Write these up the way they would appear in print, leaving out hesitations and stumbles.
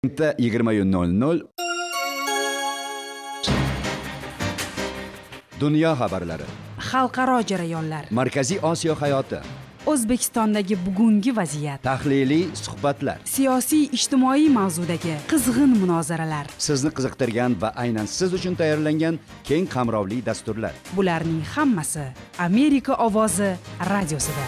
20:00 Dunyo xabarlari, xalqaro jarayonlar, Markaziy Osiyo hayoti, O'zbekistondagi bugungi vaziyat, tahliliy suhbatlar, siyosiy ijtimoiy mavzudagi qizg'in munozaralar. sizni qiziqtirgan va aynan siz uchun tayyorlangan keng qamrovli dasturlar. Bularning hammasi Amerika ovozi radiosida.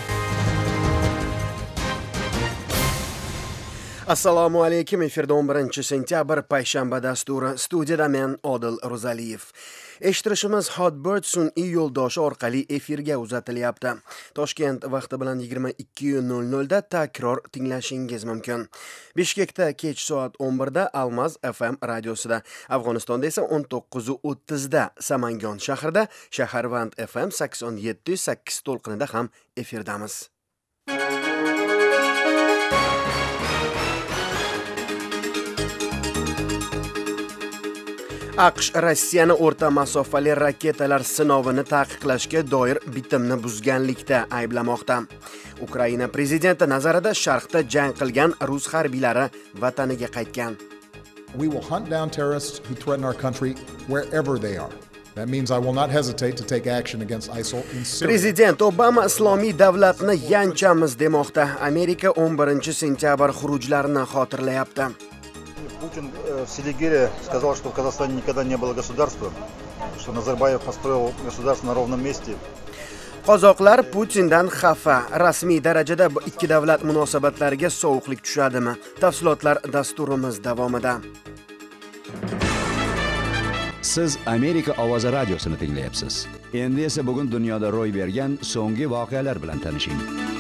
Assalomu alaykum. Efirda 11-sentyabr payshanba dasturi. Studiyada men Odil Ro'zaliyev. Eshittirishimiz Hotbird sun'iy yo'ldoshi orqali efirga uzatilyapti. Toshkent vaqti bilan 22:00 da takror tinglashingiz mumkin. Bishkekda kech soat 11 da Almaz FM radiosida, Afg'onistonda esa 19:30 da Samangon shahrida Shaharvand FM 87.8 to'lqinida ham efirdamiz. AQSh Rossiyani o'rta masofali raketalar sinovini taqiqlashga doir bitimni buzganlikda ayblamoqda. Ukraina prezidenti nazarida Sharqda jang qilgan rus harbiylari vataniga qaytgan. We will hunt down terrorists who threaten our country wherever they are. That means I will not hesitate to take action against ISIL in Syria. Prezident Obama islomiy davlatni yanchamiz demoqda. Amerika 11-sentyabr xurujlarini xotirlayapti. Путин в Селигере сказал, что в Казахстане никогда не было государства, что Назарбаев построил государство на ровном месте. Qozoqlar Putindan xafa. Rasmiy darajada ikki davlat munosabatlariga sovuqlik tushadimi? Tafsilotlar dasturimiz davomida. Siz Amerika ovozi radiosini tinglayapsiz. Endi esa bugun dunyoda ro'y bergan so'nggi voqealar bilan tanishing.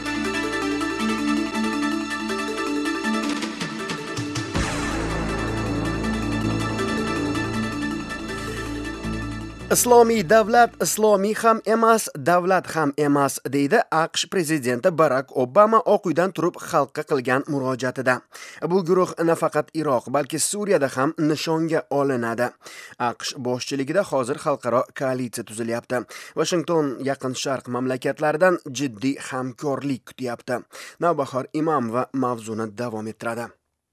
Islomiy davlat islomiy ham emas, davlat ham emas, deydi AQSh prezidenti Barack Obama Oq uydan turib xalqqa qilgan murojaatida. Bu guruh nafaqat Iroq, balki Suriyada ham nishonga olinadi. AQSh boshchiligida hozir xalqaro koalitsiya tuzilyapti. Washington Yaqin Sharq mamlakatlaridan jiddiy hamkorlik kutyapti. Navbahor Imomova mavzuni davom ettiradi.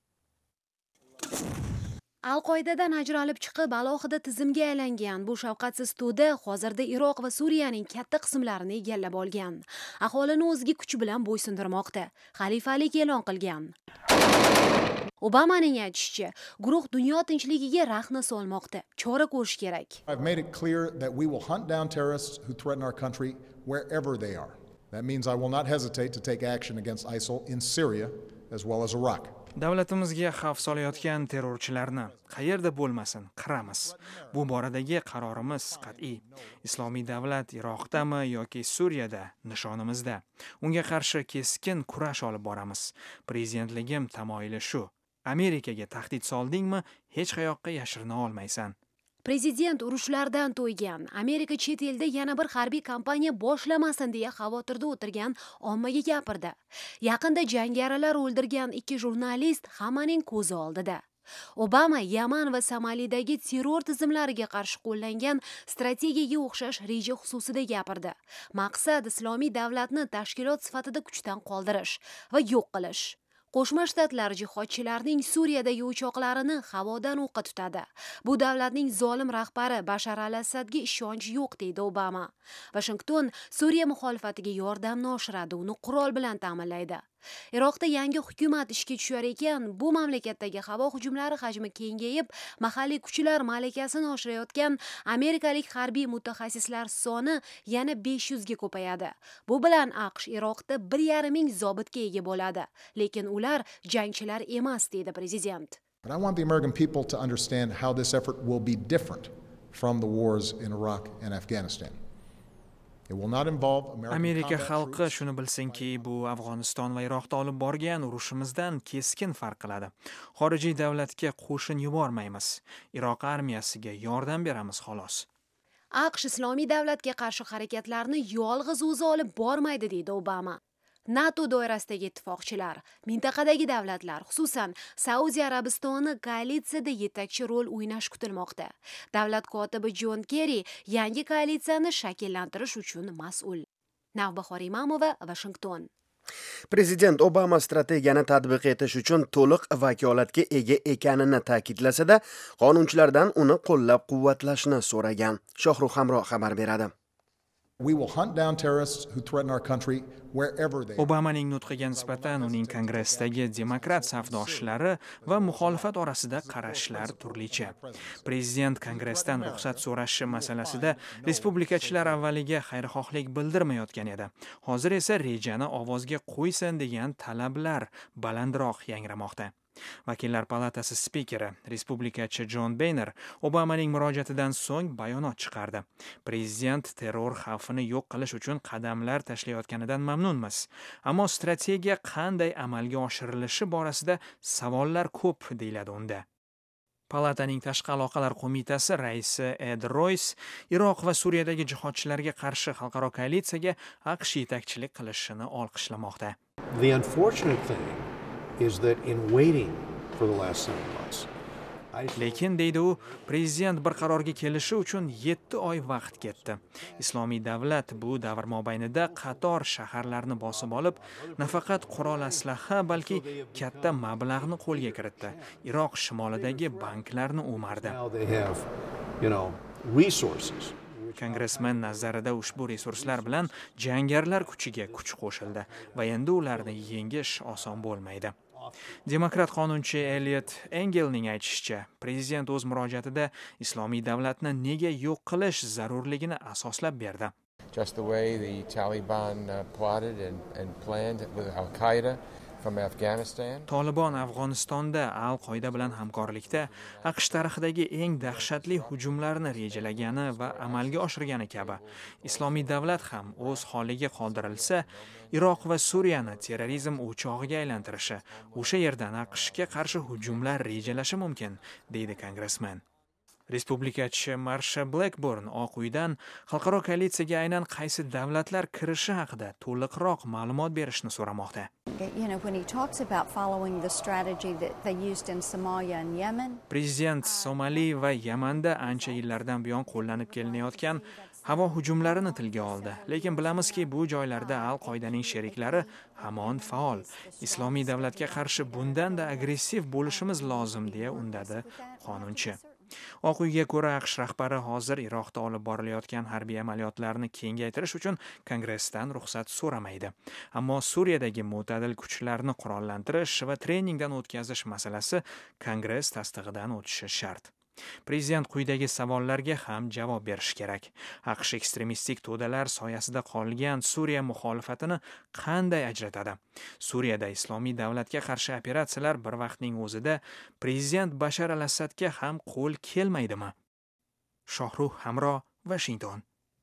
Al-Qoidadan ajralib chiqib, alohida tizimga aylangan bu shafqatsiz to'da hozirda Iroq va Suriyaning katta qismlarini egallab olgan. Aholini o'ziga kuch bilan bo'ysundirmoqda. Xalifalik e'lon qilgan. Obamaning aytishicha, guruh dunyo tinchligiga rahna solmoqda. Chora ko'rish kerak. I've made it clear that we will hunt down terrorists who threaten our country wherever they are. That means I will not hesitate to take action against ISIL in Syria as well as Iraq. Davlatimizga xavf solayotgan terrorchilarni qayerda bo'lmasin qiramiz. Bu boradagi qarorimiz qat'iy. Islomiy davlat Iroqdami yoki Suriyada nishonimizda. Unga qarshi keskin kurash olib boramiz. Prezidentligim tamoyili shu. Amerikaga tahdid soldingmi, hech qayoqqa yashirina olmaysan. Prezident urushlardan to'ygan. Amerika chet elda yana bir harbiy kampaniya boshlamasin deya xavotirda o'tirgan ommaga gapirdi. Yaqinda jangarilar o'ldirgan ikki jurnalist hammaning ko'zi oldida. Obama Yaman va Somalidagi terror tizimlariga qarshi qo'llangan strategiyaga o'xshash reja xususida gapirdi. Maqsad islomiy davlatni tashkilot sifatida kuchdan qoldirish va yo'q qilish. Qo'shma Shtatlar jihodchilarining Suriyadagi uchoqlarini havodan o'qqa tutadi. Bu davlatning zolim rahbari Bashar al-Assadga ishonch yo'q, deydi Obama. Washington Suriya muxolifatiga yordamni oshiradi, uni qurol bilan ta'minlaydi. Iroqda yangi hukumat ishga tushar ekan, bu mamlakatdagi havo hujumlari hajmi kengayib, mahalliy kuchlar malakasini oshirayotgan amerikalik harbiy mutaxassislar soni yana 500 ga ko'payadi. Bu bilan AQSh Iroqda 1,5 ming zobitga ega bo'ladi, lekin ular jangchilar emas, deydi prezident. But I want the American people to understand how this effort will be different from the wars in Iraq and Afghanistan. Amerika xalqi shuni bilsinki, bu Afg'oniston va Iroqda olib borgan urushimizdan keskin farq qiladi. Xorijiy davlatga qo'shin yubormaymiz. Iroq armiyasiga yordam beramiz xolos. AQSh islomiy davlatga qarshi harakatlarni yolg'iz o'zi olib bormaydi, deydi Obama. NATO doirasidagi ittifoqchilar, mintaqadagi davlatlar, xususan Saudiya Arabistoni koalitsiyada yetakchi rol o'ynash kutilmoqda. Davlat kotibi Jon Kerri yangi koalitsiyani shakllantirish uchun mas'ul. Navbahor Imomova, Washington. Prezident Obama strategiyani tatbiq etish uchun to'liq vakolatga ega ekanini ta'kidlasa-da, qonunchilardan uni qo'llab-quvvatlashni so'ragan. Shohrux Hamro xabar beradi. We will hunt down terrorists who threaten our country wherever they are. Obamaning nutqiga nisbatan uning Kongressdagi demokrat safdoshlari va muxolifat orasida qarashlar turlicha. Prezident Kongressdan ruxsat so'rashi masalasida respublikachilar avvaliga xayrixohlik bildirmayotgan edi. Hozir esa rejani ovozga qo'ysin degan talablar balandroq yangramoqda. Vakillar palatasi spikeri, respublikachi Jon Boehner Obamaning murojaatidan so'ng bayonot chiqardi. Prezident terror xavfini yo'q qilish uchun qadamlar tashlayotganidan mamnunmiz. Ammo strategiya qanday amalga oshirilishi borasida savollar ko'p deyiladi unda. Palataning tashqi aloqalar qo'mitasi raisi Ed Royce Iroq va Suriyadagi jihodchilarga qarshi xalqaro koalitsiyaga AQSh yetakchilik qilishini olqishlamoqda. The unfortunate thing is that in waiting for the last 7 months. Lekin deydi u, prezident bir qarorga kelishi uchun 7 oy vaqt ketdi. Islomiy davlat bu davr mobaynida qator shaharlarni bosib olib, nafaqat qurol aslaha, balki katta mablag'ni qo'lga kiritdi. Iroq shimolidagi banklarni o'mardi. Kongressmen nazarida ushbu resurslar bilan jangarilar kuchiga kuch qo'shildi va endi ularni yengish oson bo'lmaydi. Demokrat qonunchi Elliot Engelning aytishicha, prezident o'z murojaatida islomiy davlatni nega yo'q qilish zarurligini asoslab berdi. Just the way the Taliban plotted and planned with Al-Qaeda from Afghanistan. Taliban Afg'onistonda Al-Qoida bilan hamkorlikda AQSh tarixidagi eng dahshatli hujumlarni rejalagani va amalga oshirgani kabi, islomiy davlat ham o'z holiga qoldirilsa, Iroq va Suriyani terrorizm o'chog'iga aylantirishi, o'sha yerdan AQShga qarshi hujumlar rejalashi mumkin, deydi kongressmen. Respublikachi Marsha Blackburn Oq uydan xalqaro koalitsiyaga aynan qaysi davlatlar kirishi haqida to'liqroq ma'lumot berishni so'ramoqda. Prezident Somali va Yamanda ancha yillardan buyon qo'llanib kelinayotgan havo hujumlarini tilga oldi. Lekin bilamizki, bu joylarda Al-Qoidaning sheriklari hamon faol. Islomiy davlatga qarshi bundan-da agressiv bo'lishimiz lozim, deya undadi qonunchi. Oq uyga ko'ra AQSh rahbari hozir Iroqda olib borilayotgan harbiy amaliyotlarni kengaytirish uchun Kongressdan ruxsat so'ramaydi. Ammo Suriyadagi mo'tadil kuchlarni qurollantirish va treningdan o'tkazish masalasi Kongress tasdig'idan o'tishi shart. Prezident quyidagi savollarga ham javob berish kerak. AQSh ekstremistik to'dalar soyasida qolgan Suriya muxolifatini qanday ajratadi? Suriyada islomiy davlatga qarshi operatsiyalar bir vaqtning o'zida prezident Bashar al-Assadga ham qo'l kelmaydimi? Shohrux Hamro, Washington.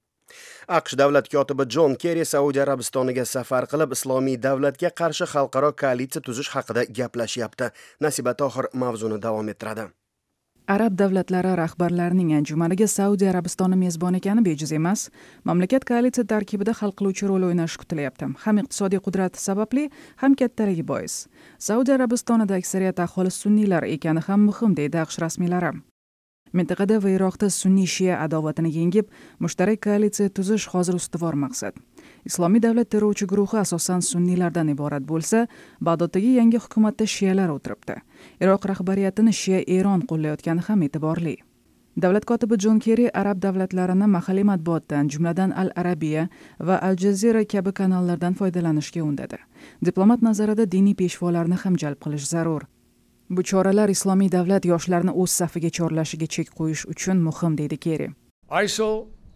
AQSh davlat kotibi Jon Kerri Saudiya Arabistoniga safar qilib, islomiy davlatga qarshi xalqaro koalitsiya tuzish haqida gaplashyapti. Nasiba Tohir mavzuni davom ettiradi. Arab davlatlari rahbarlarining anjumaniga Saudiya Arabistoni mezbon ekani bejiz emas. Mamlakat koalitsiya tarkibida hal qiluvchi rol o'ynashi kutilyapti. Ham iqtisodiy qudrati sababli, ham kattaligi bois. Saudiya Arabistonida aksariyat aholi sunniylar ekani ham muhim, deydi AQSh rasmiylari. Mintaqada va Iroqda sunniy-shia adovatini yengib, mushtarak koalitsiya tuzish hozir ustuvor maqsad. Islomiy davlat terrorchi guruhi asosan sunniylardan iborat bo'lsa, Bag'doddagi yangi hukumatda shiyalar o'tiribdi. Iroq rahbariyatini shiya Eron qo'llayotgani ham e'tiborli. Davlat kotibi Jon Kerri arab davlatlarini mahalliy matbuotdan, jumladan Al Arabiya va Al Jazeera kabi kanallardan foydalanishga undadi. Diplomat nazarida diniy peshvolarni ham jalb qilish zarur. Bu choralar islomiy davlat yoshlarni o'z safiga chorlashiga chek qo'yish uchun muhim, deydi Kerri. ISIL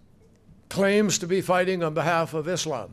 claims to be fighting on behalf of Islam.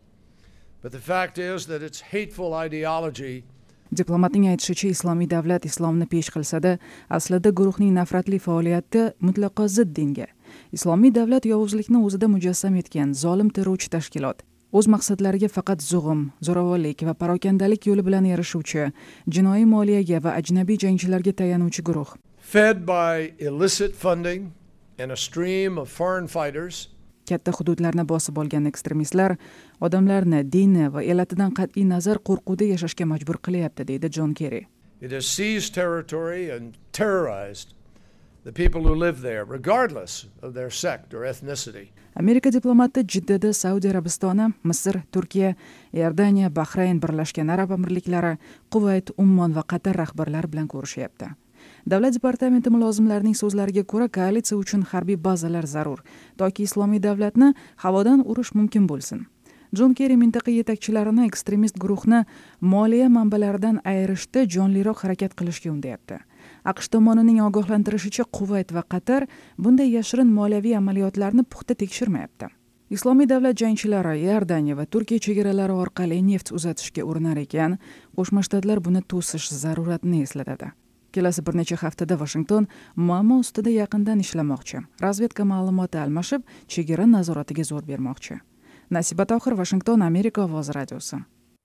But the fact is that its hateful ideology Diplomatning aytishicha, islomiy davlat islomni pesh qilsa-da, aslida guruhning nafratli faoliyati mutlaqo zid dinga. Islomiy davlat yovuzlikni o'zida mujassam etgan zolim terrorchi tashkilot. O'z maqsadlariga faqat zug'um, zo'ravonlik va parokandalik yo'li bilan erishuvchi, jinoiy moliyaga va ajnabiy jangchilarga tayanuvchi guruh. Fed by illicit funding and a stream of foreign fighters. Katta hududlarni bosib olgan ekstremistlar odamlarni dini va elatidan qat'iy nazar qo'rquvda yashashga majbur qilyapti, deydi Jon Kerri. It has seized territory and terrorized the people who live there, regardless of their sect or ethnicity. Amerika diplomati Jiddada Saudiya Arabistoni, Misr, Turkiya, Iordaniya, Bahrayn, Birlashgan Arab Amirliklari, Quvayt, Ummon va Qatar rahbarlari bilan ko'rishyapti. Davlat departamenti mulozimlarining so'zlariga ko'ra, koalitsiya uchun harbiy bazalar zarur, toki islomiy davlatni havodan urish mumkin bo'lsin. Jon Kerri mintaqa yetakchilarini ekstremist guruhni moliya manbalaridan ayirishda jonliroq harakat qilishga undayapti. AQSh tomonining ogohlantirishicha, Quvayt va Qatar bunday yashirin moliyaviy amaliyotlarni puxta tekshirmayapti. Islomiy davlat jangchilari Iordaniya va Turkiya chegaralari orqali neft uzatishga urinar ekan, Qo'shma Shtatlar buni to'sish zaruratini eslatadi. Kelasi bir necha haftada Washington muammo ustida yaqindan ishlamoqchi. Razvedka ma'lumoti almashib, chegara nazoratiga zo'r bermoqchi. Nasiba Tohir, Washington, Amerika ovozi radiosi.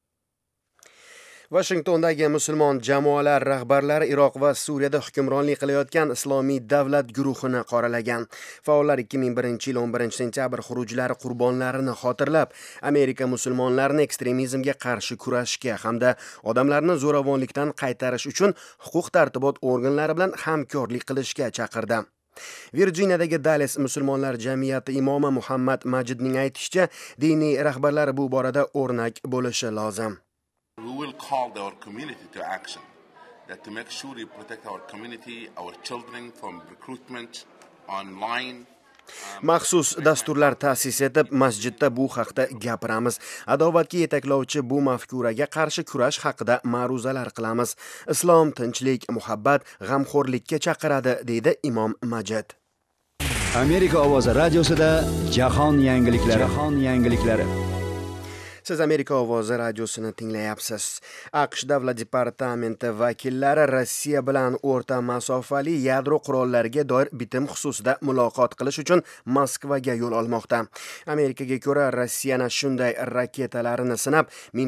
Washingtondagi musulmon jamoalar rahbarlari Iroq va Suriyada hukmronlik qilayotgan islomiy davlat guruhini qoralagan. Faollar 2001-yil 11 sentyabr xurujlari qurbonlarini xotirlab, Amerika musulmonlarini ekstremizmga qarshi kurashishga hamda odamlarni zo'ravonlikdan qaytarish uchun huquq-tartibot organlari bilan hamkorlik qilishga chaqirdi. Virginiyadagi Dallas musulmonlar jamiyati imomi Muhammad Majidning aytishicha, diniy rahbarlar bu borada o'rnak bo'lishi lozim. We will call our community to action, that to make sure we protect our community, our children from recruitment online. Maxsus dasturlar ta'sis etib, masjidda bu haqda gapiramiz. Adovatga yetaklovchi bu mafkuraga qarshi kurash haqida ma'ruzalar qilamiz. Islom tinchlik, muhabbat, g'amxo'rlikka chaqiradi, deydi imom Majid. Amerika ovozi radiosida jahon yangiliklari. Siz Amerika ovozi radiosini tinglayapsiz. AQSh davlat departamenti vakillari Rossiya bilan o'rta masofali yadro qurollariga doir bitim xususida muloqot qilish uchun Moskvaga yo'l olmoqda. Amerikaga ko'ra, Rossiyani shunday raketalarini sinab,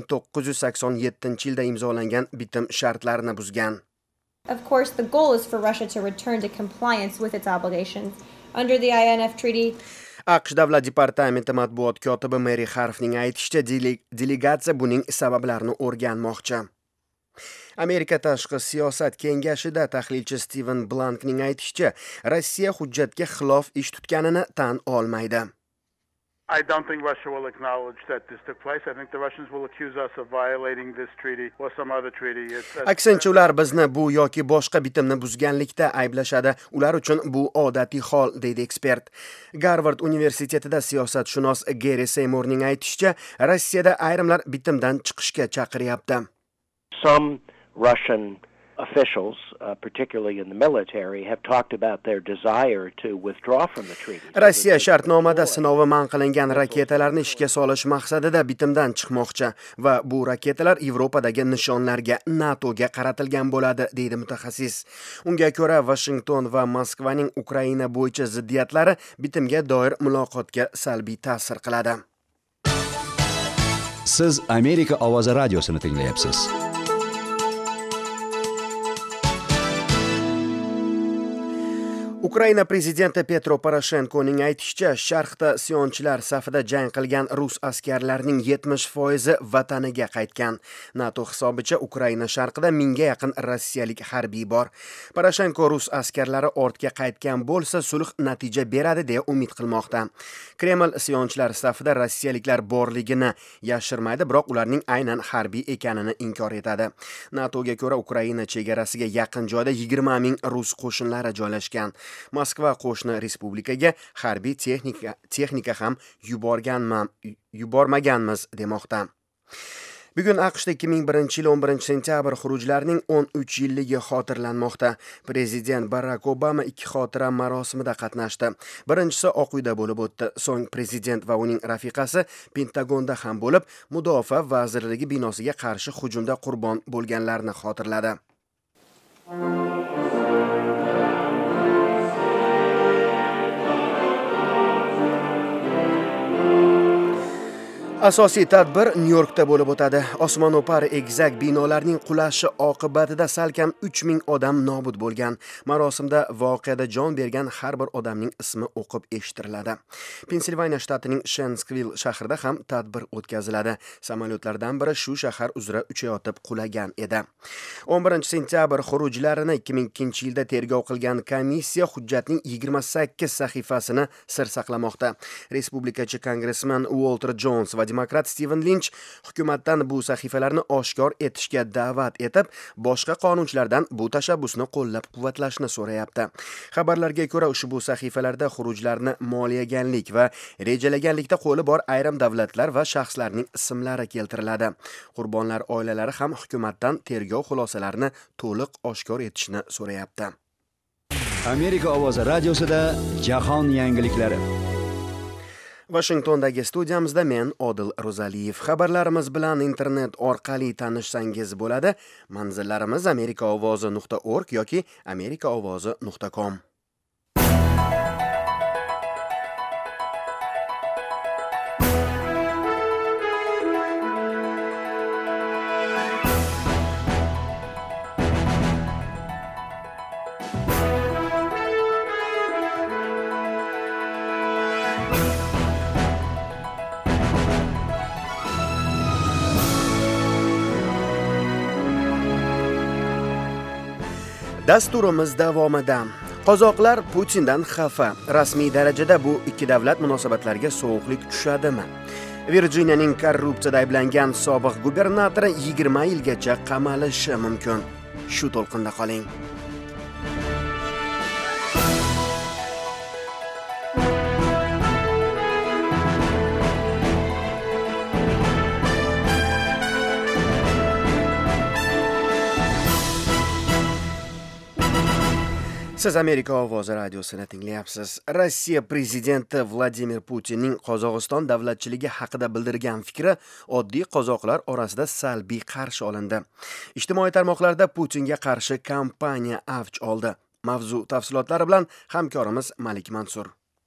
1987-yilda imzolangan bitim shartlarini buzgan. Of course, the goal is for Russia to return to compliance with its obligations under the INF Treaty. AQSh davlat departamenti matbuot kotibi Mary Harfning aytishicha, delegatsiya buning sabablarini o'rganmoqchi. Amerika tashqi siyosat kengashida tahlilchi Steven Blankning aytishicha, Rossiya hujjatga xilof ish tutganini tan olmaydi. I don't think Russia will acknowledge that this took place. I think the Russians will accuse us of violating this treaty or some other treaty. Aksincha, ular bizni bu yoki boshqa bitimni buzganlikda ayblashadi. Ular uchun bu odatiy hol, deydi ekspert. Garvard universitetida siyosatshunos Gary Seymourning aytishicha, Rossiyada ayrimlar bitimdan chiqishga chaqiryapti. Some Russian officials, particularly in the military, have talked about their desire to withdraw from the treaty. Rossiya shartnomada sinovi man qilingan raketalarni ishga solish maqsadida bitimdan chiqmoqchi va bu raketalar Yevropadagi nishonlarga, NATOga qaratilgan bo'ladi, deydi mutaxassis. Unga ko'ra, Washington va Moskvaning Ukraina bo'yicha ziddiyatlari bitimga doir muloqotga salbiy ta'sir qiladi. Siz Amerika ovozi radiosini tinglayapsiz. Ukraina prezidenti Petro Poroshenkoning aytishicha, sharqda isyonchilar safida jang qilgan rus askarlarining 70% vataniga qaytgan. NATO hisobicha Ukraina sharqida 1000 ga yaqin rossiyalik harbiy bor. Poroshenko rus askarlari ortga qaytgan bo'lsa, sulh natija beradi deya umid qilmoqda. Kreml isyonchilar safida rossiyaliklar borligini yashirmaydi, biroq ularning aynan harbiy ekanini inkor etadi. NATOga ko'ra, Ukraina chegarasiga yaqin joyda 20 ming rus qo'shinlari joylashgan. Moskva qo'shni respublikaga harbiy texnika ham yubormaganmiz demoqda. Bugun AQShda 2001-yil 11 sentyabr xurujlarining 13 yilligi xotirlanmoqda. Prezident Barack Obama 2 xotira marosimida qatnashdi. Birinchisi Oq uyda bo'lib o'tdi. So'ng prezident va uning rafiqasi Pentagonda ham bo'lib, Mudofaa vazirligi binosiga qarshi hujumda qurbon bo'lganlarni xotirladi. Asosiy tadbir Nyu-Yorkda bo'lib o'tadi. Osmono'par egizak binolarning qulashi oqibatida salkam 3000 odam nobud bo'lgan. Marosimda voqeada jon bergan har bir odamning ismi o'qib eshittiriladi. Pensilvaniya shtatining Shanksville shahrida ham tadbir o'tkaziladi. Samolyotlardan biri shu shahar uzra uchayotib qulagan edi. 11 sentyabr xurujlarini 2002-yilda tergov qilgan komissiya hujjatning 28 sahifasini sir saqlamoqda. Respublikachi kongressmen Walter Jones va demokrat Steven Lynch hukumatdan bu sahifalarni oshkor etishga da'vat etib, boshqa qonunchilardan bu tashabbusni qo'llab-quvvatlashni so'rayapti. Xabarlarga ko'ra, ushbu sahifalarda xurujlarni moliyaganlik va rejalaganlikda qo'li bor ayrim davlatlar va shaxslarning ismlari keltiriladi. Qurbonlar oilalari ham hukumatdan tergov xulosalarini to'liq oshkor etishni so'rayapti. Amerika ovozi radiosida jahon yangiliklari. Washingtondagi studiyamizda men Odil Ro'zaliyev. Xabarlarimiz bilan internet orqali tanishsangiz bo'ladi. Manzillarimiz amerikaovozi.org yoki amerikaovozi.com. Dasturimiz davomida qozoqlar Putindan xafa. Rasmiy darajada bu ikki davlat munosabatlariga sovuqlik tushadimi? Virjiniyaning korrupsiyada ayblangan sobiq gubernatori 20 yilgacha qamalishi mumkin. Shu to'lqinda qoling. Siz Amerika ovozi radiosini tinglayapsiz. Rossiya prezidenti Vladimir Putinning Qozog'iston davlatchiligi haqida bildirgan fikri oddiy qozoqlar orasida salbiy qarshi olindi. Ijtimoiy tarmoqlarda Putinga qarshi kampaniya avj oldi. Mavzu tafsilotlari bilan hamkorimiz Malik Mansur.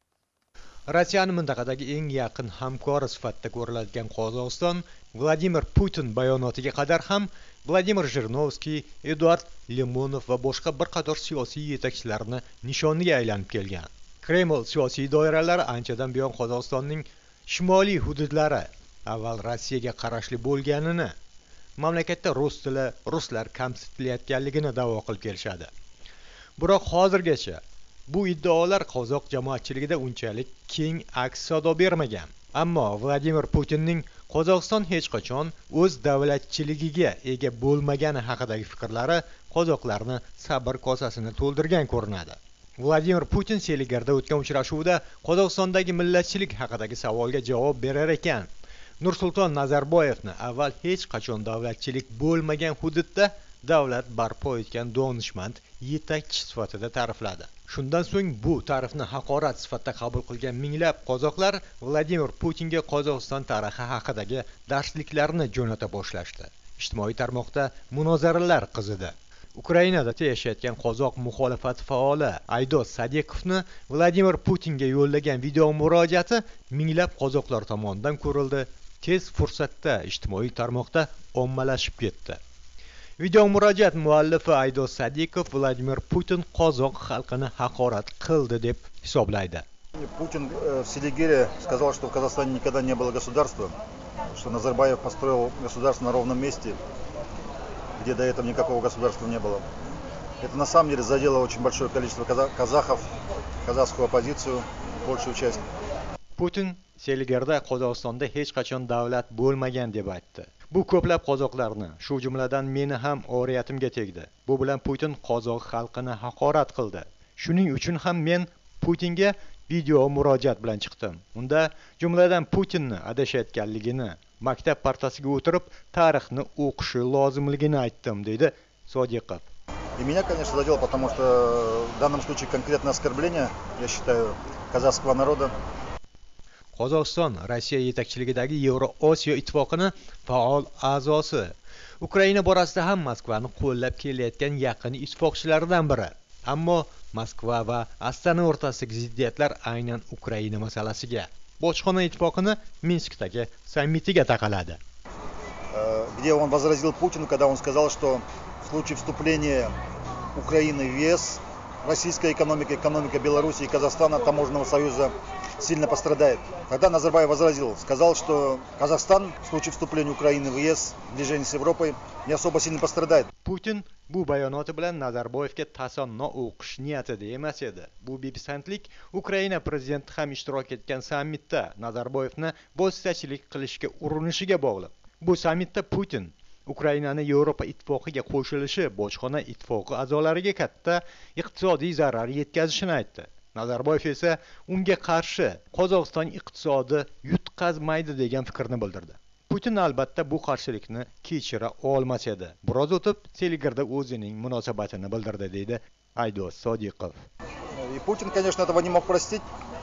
Rossiyaning mintaqadagi eng yaqin hamkori sifatida ko'riladigan Qozog'iston Vladimir Putin bayonotiga qadar ham Vladimir Zhirinovskiy, Eduard Lemonov va boshqa bir qator siyosiy yetakchilarni nishoniga aylanib kelgan. Kreml siyosiy doiralari anchadan buyon Qozog'istonning shimoliy hududlari avval Rossiyaga qarashli bo'lganini, mamlakatda rus tili, ruslar kamsitilayotganligini da'vo qilib kelishadi. Biroq hozirgacha bu iddaolar qozoq jamoatchiligida unchalik keng aks sado bermagan. Ammo Vladimir Putinning Qozog'iston hech qachon o'z davlatchiligiga ega bo'lmagani haqidagi fikrlari qozoqlarni sabr kosasini to'ldirgan ko'rinadi. Vladimir Putin Seligarda o'tgan uchrashuvda Qozog'istondagi millatchilik haqidagi savolga javob berar ekan, Nursulton Nazarboyevni avval hech qachon davlatchilik bo'lmagan hududda davlat barpo etgan donishmand yetakchi sifatida ta'rifladi. Shundan so'ng bu ta'rifni haqorat sifatida qabul qilgan minglab qozoqlar Vladimir Putinga Qozog'iston tarixi haqidagi darsliklarni jo'nata boshlashdi. Ijtimoiy tarmoqda munozaralar qizidi. Ukrainada yashayotgan qozoq muxolifat faoli Aydos Sadiqovni Vladimir Putinga yo'llagan video murojaati minglab qozoqlar tomonidan ko'rildi. Tez fursatda ijtimoiy tarmoqda ommalashib ketdi. Video murojaat muallifi Aydos Sadiqov Vladimir Putin qozoq xalqini haqorat qildi deb hisoblaydi. Путин в Селигере сказал, что в Казахстане никогда не было государства, что Назарбаев построил государство на ровном месте, где до этого никакого государства не было. Это на самом деле задело очень большое количество казахов, казахскую оппозицию, большую часть. Putin Seligerda Qozog'istonda hech qachon davlat bo'lmagan deb aytdi. Bu ko'plab qozoqlarni, shu jumladan meni ham oriyatimga tegdi. Bu bilan Putin qozoq xalqini haqorat qildi. Shuning uchun ham men Putinga video murojaat bilan chiqdim. Unda jumladan Putinni adashayotganligini, maktab partasiga o'tirib tarixni o'qishi lozimligini aytdim, dedi Sodiqov. И меня, конечно, задело, потому что в данном случае конкретное оскорбление, я считаю, казахского народа. Qozog'iston Rossiya yetakchiligidagi Yevroosiyo ittifoqining faol a'zosi. Ukraina borasida ham Moskvani qo'llab kelayotgan yaqin ittifoqchilaridan biri. Ammo Moskva va Astana o'rtasidagi ziddiyatlar aynan Ukraina masalasiga. bojxona ittifoqini Minskdagi sammitiga taqaladi. Где он возразил Путину, когда он сказал, что в случае вступления Украины в ЕС российская экономика, экономика Беларуси и Казахстана, таможенного союза сильно пострадает. Тогда Назарбаев возразил, сказал, что Казахстан в случае вступления Украины в ЕС, сближения с Европой, не особо сильно пострадает. Putin bu bayonoti bilan Nazarboyevga tasanno o'qish niyatida emas edi. Bu bepisandlik Ukraina prezidenti ham ishtirok etgan sammitda Nazarboyevni bositachilik qilishga urinishiga bog'liq. Bu sammitda Putin Ukrainani Yevropa ittifoqiga qo'shilishi bojxona ittifoqi a'zolariga katta iqtisodiy zarar yetkazishini aytdi. Nazarboyev esa unga qarshi Qozog'iston iqtisodi yutqazmaydi degan fikrni bildirdi. Putin albatta bu qarshilikni kechira olmas edi. Biroz o'tib Telegrada o'zining munosabatini bildirdi deydi Aydos Sodiqov. И Путин, конечно, этого не мог простить,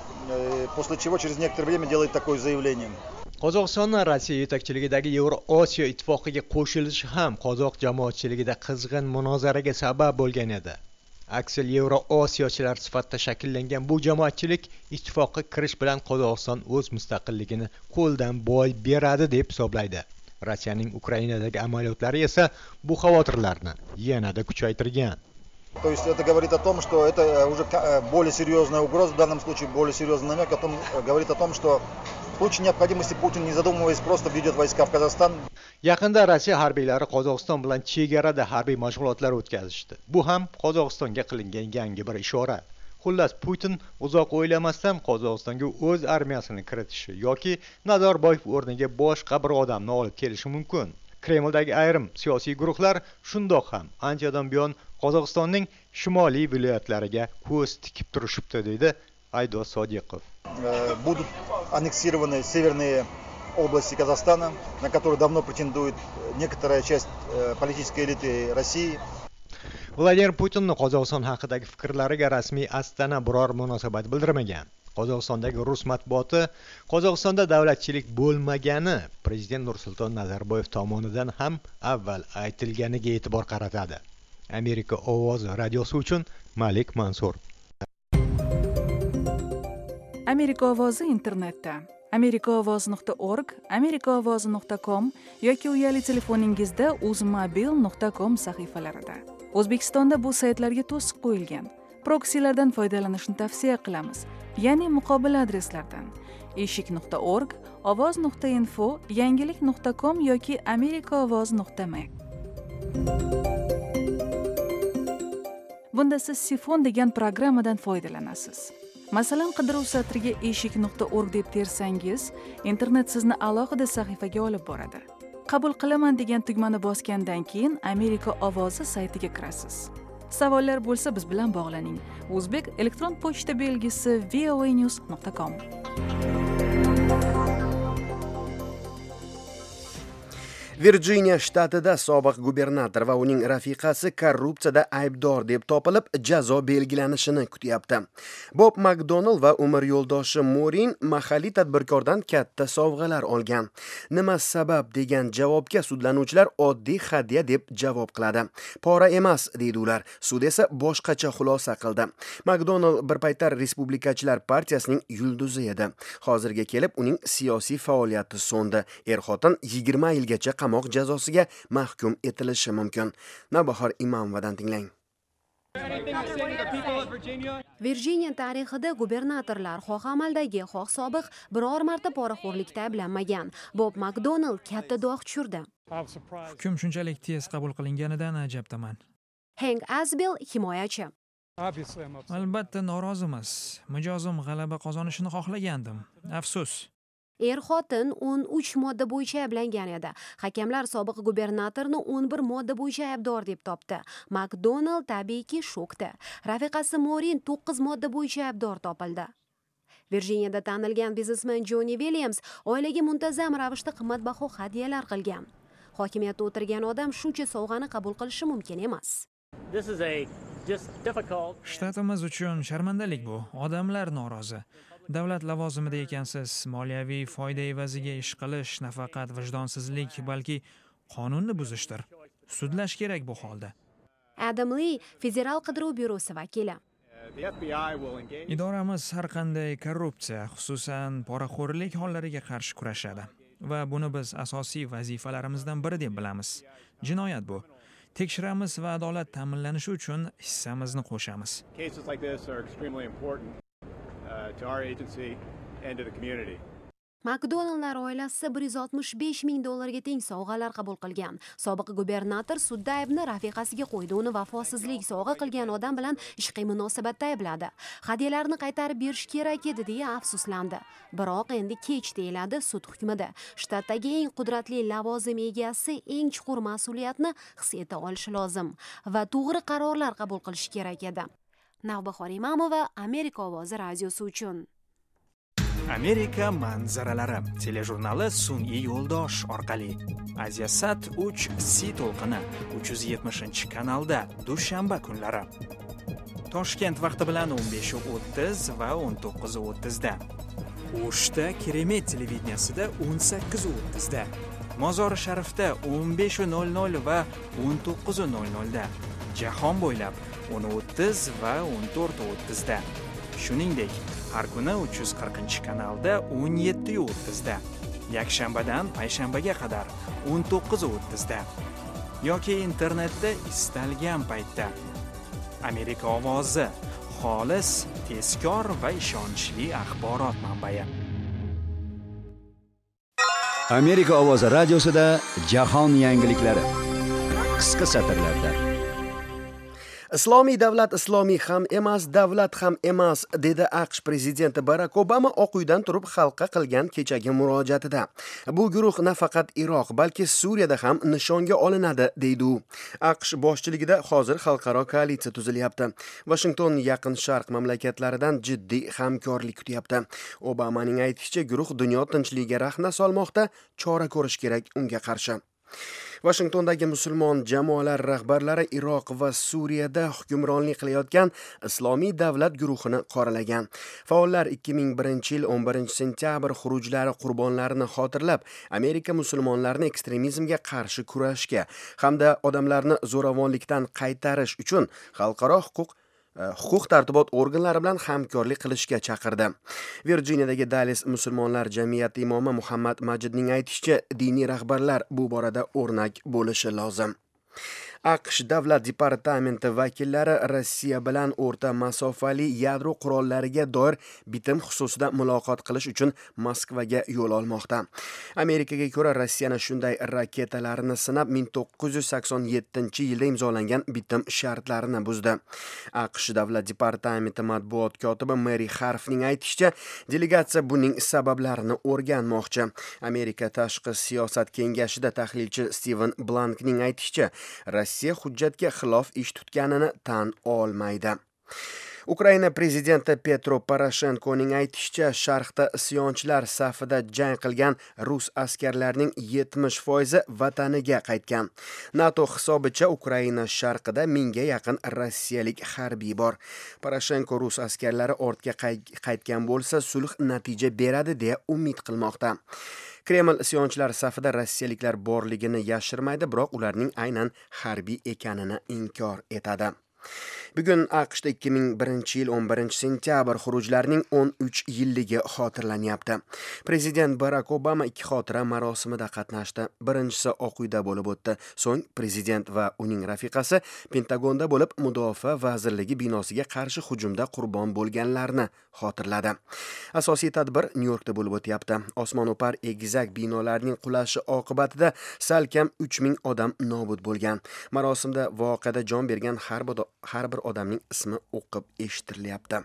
после чего через некоторое время делает такое заявление. Qozog'iston Rossiya yetakchiligidagi Yevroosiyo ittifoqiga qo'shilishi ham qozoq jamoatchiligida qizg'in munozaraga sabab bo'lgan edi. Aksil Yevroosiyochilar sifatida shakllangan bu jamoatchilik ittifoqqa kirish bilan Qozog'iston o'z mustaqilligini qo'ldan boy beradi deb hisoblaydi. Rossiyaning Ukrainadagi amaliyotlari esa bu xavotirlarni yanada kuchaytirgan. То есть это говорит о том, что это уже более серьезная угроза, в данном случае более серьезный намек, говорит о том, что в случае необходимости Путин, не задумываясь, просто введет войска в Казахстан. Yaqinda Rossiya harbiylari Qozog'iston bilan chegarada harbiy mashg'ulotlar o'tkazishdi. Bu ham Qozog'istonga qilingan yangi bir ishora. Xullas, Putin uzoq o'ylamasdan Qozog'istonga o'z armiyasini kiritishi yoki Nazarboyev o'rniga boshqa bir odamni olib kelishi mumkin. Kremldagi ayrim siyosiy guruhlar shundoq ham anchadan buyon Qozog'istonning shimoliy viloyatlariga ko'z tikib turishibdi deydi Aydos Sodiqov. Будут аннексированы северные области Казахстана, на которые давно претендует некоторая часть политической элиты России. Vladimir Putinning Qozog'iston haqidagi fikrlariga rasmiy Astana biror munosabat bildirmagan. Qozog'istondagi rus matbuoti Qozog'istonda davlatchilik bo'lmagani prezident Nursulton Nazarboyev tomonidan ham avval aytilganiga e'tibor qaratadi. Amerika ovozi radiosi uchun Malik Mansur. Amerika ovozi internetda amerikaovoz.org, amerikaovozi.com yoki uyali telefoningizda uzmobil.com sahifalarida. O'zbekistonda bu saytlarga to'siq qo'yilgan. Proksilardan foydalanishni tavsiya qilamiz, ya'ni muqobil adreslardan eshik.org, ovoz.info, yangilik.com yoki amerikaovoz.me. Bunda siz Sifon degan programmadan foydalanasiz. Masalan, qidiruv satriga eshik.org deb tersangiz, internet sizni alohida sahifaga olib boradi. Qabul qilaman degan tugmani bosgandan keyin Amerika ovozi saytiga kirasiz. Savollar bo'lsa biz bilan bog'laning. O'zbek elektron pochta belgisi voanews.com. Virjiniya shtatida sobiq gubernator va uning rafiqasi korrupsiyada aybdor deb topilib, jazo belgilanishini kutyapti. Bob McDonald va umr yo'ldoshi Morin mahalliy tadbirkordan katta sovg'alar olgan. Nima sabab degan javobga sudlanuvchilar oddiy hadya deb javob qiladi. Pora emas deydi ular. Sud esa boshqacha xulosa qildi. McDonald bir paytlar Respublikachilar partiyasining yulduzi edi. Hozirga kelib uning siyosiy faoliyati so'ndi. Er-xotin 20 yilgacha qamoq jazosiga mahkum etilishi mumkin. Navbahor Imomovadan tinglang. Virjiniya tarixida gubernatorlar xoh amaldagi, xoh sobiq biror marta poraxo'rlikda ayblanmagan. Bob McDonald katta dog' tushirdi. Hukm shunchalik tez qabul qilinganidan ajabdaman. Hank Asbel himoyachi. Albatta norozimiz. Mijozim g'alaba qozonishini xohlagandim. Afsus. Er-xotin 13 modda bo'yicha ayblangan edi. Hakamlar sobiq gubernatorni 11 modda bo'yicha aybdor deb topdi. McDonald tabiiyki shokda. Rafiqasi Morin 9 modda bo'yicha aybdor topildi. Virjiniyada tanilgan biznesmen Jonni Williams oilaga muntazam ravishda qimmatbaho hadyalar qilgan. Hokimiyatda o'tirgan odam shuncha sovg'ani qabul qilishi mumkin emas. Shtatimiz uchun sharmandalik bu. Odamlar norozi. Davlat lavozimida ekansiz, moliyaviy foyda evaziga ish qilish nafaqat vijdonsizlik, balki qonunni buzishdir. Sudlash kerak bu holda. Adam Lee federal qidiruv byurosi vakili. Idoramiz har qanday korrupsiya, xususan poraxo'rlik hollariga qarshi kurashadi va buni biz asosiy vazifalarimizdan biri deb bilamiz. Jinoyat bu. Tekshiramiz va adolat ta'minlanishi uchun hissamizni qo'shamiz. Cases like this are extremely important to our agency and to the community. McDonald'lar oilasi $165,000 teng sovg'alar qabul qilgan. Sobiq gubernator sudda aybni rafiqasiga qo'ydi. Uni vafosizlik sovg'a qilgan odam bilan ishqiy munosabatda aybladi. Hadyalarni qaytarib berish kerak edi deya afsuslandi. Biroq endi kech deyiladi sud hukmida. Shtatdagi eng qudratli lavozim egasi eng chuqur mas'uliyatni his eta olishi lozim va to'g'ri qarorlar qabul qilish kerak edi. Navbahor Imamova, Amerika ovozi radiosi uchun. Amerika manzaralari telejurnali sun'iy yo'ldosh orqali Asiasat 3C to'lqini 370-kanalda dushanba kunlari. Toshkent vaqti bilan 15:30 va 19:30 da. O'shda Keremet televideniyasida 18:30 da. Mozori Sharifda 15:00 va 19:00 da. Jahon bo'ylab 10:30 va 14:30 da. Shuningdek, har kuni 340-kanalda 17:30 da. Yakshanbadan payshanbaga qadar 19:30 da. Yoki internetda istalgan paytda. Amerika ovozi, xolis, tezkor va ishonchli axborot manbai. Amerika ovozi radiosida jahon yangiliklari qisqa satrlarda. Islomiy davlat islomiy ham emas, davlat ham emas, dedi AQSh prezidenti Barak Obama Oq uydan turib xalqqa qilgan kechagi murojaatida. Bu guruh nafaqat Iroq, balki Suriyada ham nishonga olinadi, deydi u. AQSh boshchiligida hozir xalqaro koalitsiya tuzilyapti. Washington Yaqin Sharq mamlakatlaridan jiddiy hamkorlik kutyapti. Obamaning aytishicha, guruh dunyo tinchligiga rahna solmoqda, chora ko'rish kerak unga qarshi. Washingtondagi musulmon jamoalar rahbarlari Iroq va Suriyada hukmronlik qilayotgan Islomiy davlat guruhini qoralagan. Faollar 2001-yil 11-sentyabr xurujlari qurbonlarini xotirlab, Amerika musulmonlarini ekstremizmga qarshi kurashga hamda odamlarni zo'ravonlikdan qaytarish uchun xalqaro huquq tartibot organlari bilan hamkorlik qilishga chaqirdi. Virjiniyadagi Dallas musulmonlar jamiyati imomi Muhammad Majidning aytishicha, diniy rahbarlar bu borada o'rnak bo'lishi lozim. AQSh davlat departamenti vakillari Rossiya bilan o'rta masofali yadro qurollariga doir bitim xususida muloqot qilish uchun Moskvaga yo'l olmoqda. Amerikaga ko'ra Rossiyani shunday raketalarini sinab 1987-yilda imzolangan bitim shartlarini buzdi. AQSh davlat departamenti matbuot kotibi Mary Harfning aytishicha, delegatsiya buning sabablarini o'rganmoqchi. Amerika tashqi siyosat kengashida tahlilchi Steven Blankning aytishicha, Rossiya hujjatga xilof ish tutganini tan olmaydi. Ukraina prezidenti Petro Poroshenkoning aytishicha, sharqda isyonchilar safida jang qilgan rus askarlarining 70% vataniga qaytgan. NATO hisobicha Ukraina sharqida 1000 ga yaqin rossiyalik harbiy bor. Poroshenko rus askarlari ortga qaytgan bo'lsa, sulh natija beradi deya umid qilmoqda. Kreml isyonchilar safida rossiyaliklar borligini yashirmaydi, biroq ularning aynan harbiy ekanini inkor etadi. Bugun AQShda 2001-yil 11-sentyabr xurujlarining 13 yilligi xotirlanyapti. Prezident Barak Obama ikki xotira marosimida qatnashdi. Birinchisi Oq uyda bo'lib o'tdi. So'ng prezident va uning rafiqasi Pentagonda bo'lib, mudofaa vazirligi binosiga qarshi hujumda qurbon bo'lganlarni xotirladi. Asosiy tadbir Nyu-Yorkda bo'lib o'tyapti. Osmono'par egizak binolarning qulashi oqibatida salkam 3000 odam nobud bo'lgan. Marosimda voqeada jon bergan har bir odamning ismi o'qib eshitilyapti.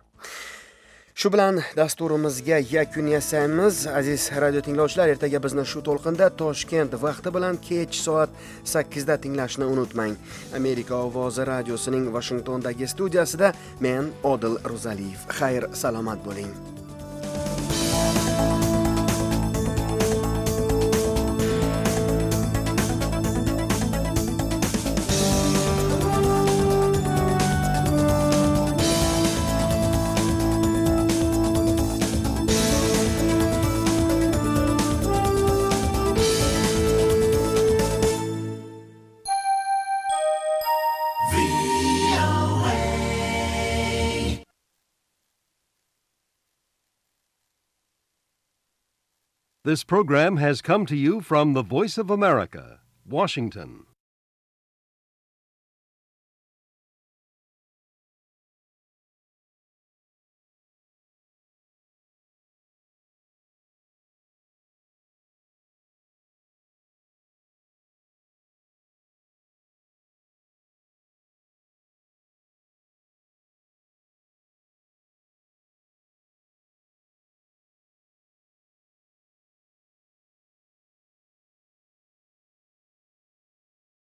Shu bilan dasturimizga yakun yasaymiz. Aziz radio tinglovchilar, ertaga bizni shu to'lqinda Toshkent vaqti bilan kech soat 8 da tinglashni unutmang. Amerika ovozi radiosining Washingtondagi studiyasida men Odil Ro'zaliyev. Xayr, salomat bo'ling. This program has come to you from the Voice of America, Washington.